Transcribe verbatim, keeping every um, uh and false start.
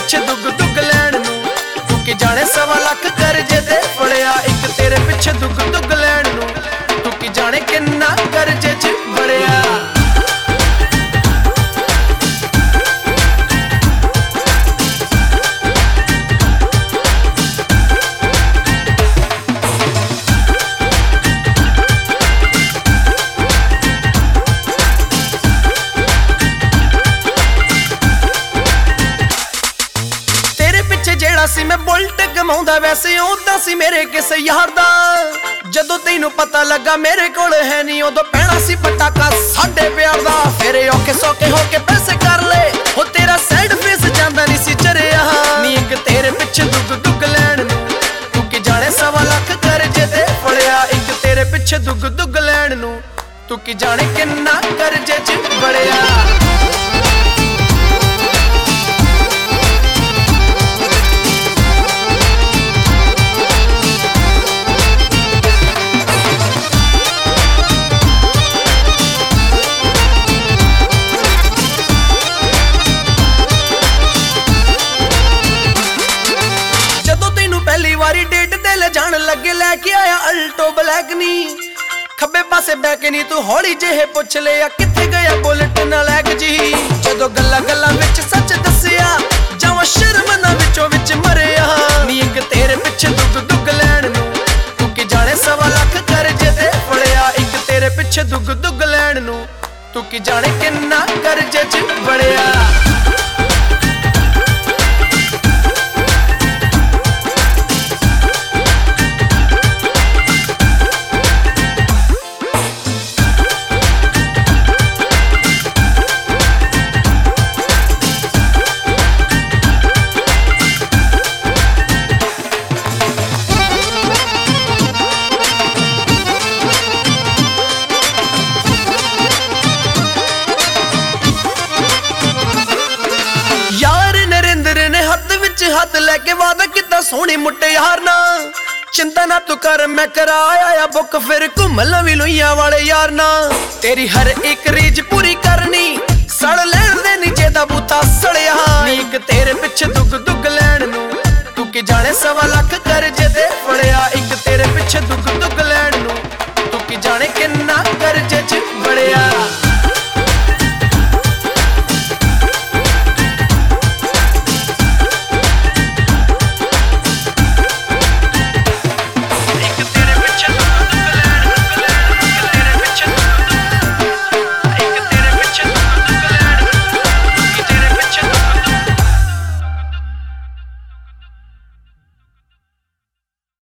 ਪਿੱਛੇ ਦੁੱਗ ਦੁੱਗ ਲੈਣ ਨੂੰ ਤੂੰ ਕੀ ਜਾਣੇ ਸਵਾ ਲੱਖ ਕਰਜ਼ੇ ਤੇ ਫੜਿਆ। ਇੱਕ ਤੇਰੇ ਪਿੱਛੇ ਦੁੱਗ ਦੁੱਗ ਲੈਣ ਨੂੰ ਤੂੰ ਕੀ ਜਾਣੇ ਕਿੰਨਾ ਕਰਜ਼ੇ 'ਚ ਵੜਿਆ। ਜਿਹੜਾ ਸੀ ਮੈਂ ਬੁਲਟ ਕਮਾਉਂਦਾ ਵੈਸੇ ਉਦਾਂ ਸੀ ਮੇਰੇ ਕਿਸੇ ਯਾਰ ਦਾ। ਜਦੋਂ ਤੈਨੂੰ ਪਤਾ ਲੱਗਾ ਮੇਰੇ ਕੋਲ ਹੈ ਨਹੀਂ ਉਦੋਂ ਪੈਣਾ ਸੀ ਪਟਾਕਾ ਸਾਡੇ ਪਿਆਰ ਦਾ। ਫਿਰ ਔਖੇ ਸੌਖੇ ਹੋ ਕੇ ਪੈਸੇ ਕਰ ਲਏ ਹੋ ਤੇਰਾ ਸੈਡ ਫੇਸ ਜਾਂਦਾ ਨਹੀਂ ਸੀ ਚਰਿਆ। ਨੀ ਇੱਕ ਤੇਰੇ ਪਿੱਛੇ ਦੁੱਗ ਦੁੱਗ ਲੈਣ ਨੂੰ ਤੂੰ ਕੀ ਜਾਣੇ ਸਵਾ ਲੱਖ ਕਰਜ਼ੇ ਤੇ ਫੜਿਆ। ਇੱਕ ਤੇਰੇ ਪਿੱਛੇ ਦੁੱਗ ਦੁੱਗ ਲੈਣ ਨੂੰ ਤੂੰ ਕੀ ਜਾਣੇ ਕਿੰਨਾ ਕਰਜ਼ੇ 'ਚ ਵੜਿਆ। ਪਹਿਲੀ ਵਾਰੀ ਡੇਟ ਤੇ ਲੈ ਜਾਣ ਲੱਗੇ ਲੈ ਕੇ ਆਇਆ ਅਲਟੋ ਬਲੈਕ ਨੀ। ਖੱਬੇ ਪਾਸੇ ਬਹਿ ਕੇ ਨੀ ਤੂੰ ਹੌਲੀ ਜਿਹੇ ਪੁੱਛ ਲਿਆ ਕਿੱਥੇ ਗਿਆ ਬੁਲਟ ਨਾਲੈਕ ਜੀ। ਜਦੋਂ ਗੱਲਾਂ ਗੱਲਾਂ ਵਿੱਚ ਸੱਚ ਦੱਸਿਆ ਜਾਵਾਂ ਸ਼ਰਮ ਨਾ ਵਿੱਚੋਂ ਵਿੱਚ ਮਰਿਆ। ਨੀ ਇੱਕ ਤੇਰੇ ਪਿੱਛੇ ਦੁੱਗ ਦੁੱਗ ਲੈਣ ਨੂੰ ਤੂੰ ਕੀ ਜਾਣੇ ਸਵਾ ਲੱਖ ਕਰਜ਼ੇ ਤੇ ਫੜਿਆ। ਇੱਕ ਤੇਰੇ ਪਿੱਛੇ ਦੁੱਗ ਦੁੱਗ ਲੈਣ ਨੂੰ ਤੂੰ ਕੀ ਜਾਣੇ ਕਿੰਨਾ ਕਰਜ਼ੇ 'ਚ ਵੜਿਆ। ਹੱਥ ਲੈ ਕੇ ਵਾਦਾ ਕੀਤਾ ਸੋਹਣੀ ਮੁਟਿਆਰ ਨਾਲ ਚਿੰਤਾ ਨਾ ਤੂੰ ਕਰ ਮੈਂ ਕਰਾਇਆ ਬੁੱਕ ਫਿਰ ਘੁੰਮ ਲਵੀ ਲੁਈਆਂ ਵਾਲੇ ਯਾਰ ਨਾਲ। ਤੇਰੀ ਹਰ ਇੱਕ ਰੀਝ ਪੂਰੀ ਕਰਨੀ ਸੜ ਲੈਣ ਦੇ ਨੀਚੇ ਦਾ ਬੂਤਾ ਸੜਿਆ। ਨੀ ਇੱਕ ਤੇਰੇ ਪਿੱਛੇ ਦੁੱਗ ਦੁੱਗ ਲੈਣ ਨੂੰ ਤੂੰ ਕੀ ਜਾਣੇ ਸਵਾ ਲੱਖ ਕਰਜ਼ੇ ਤੇ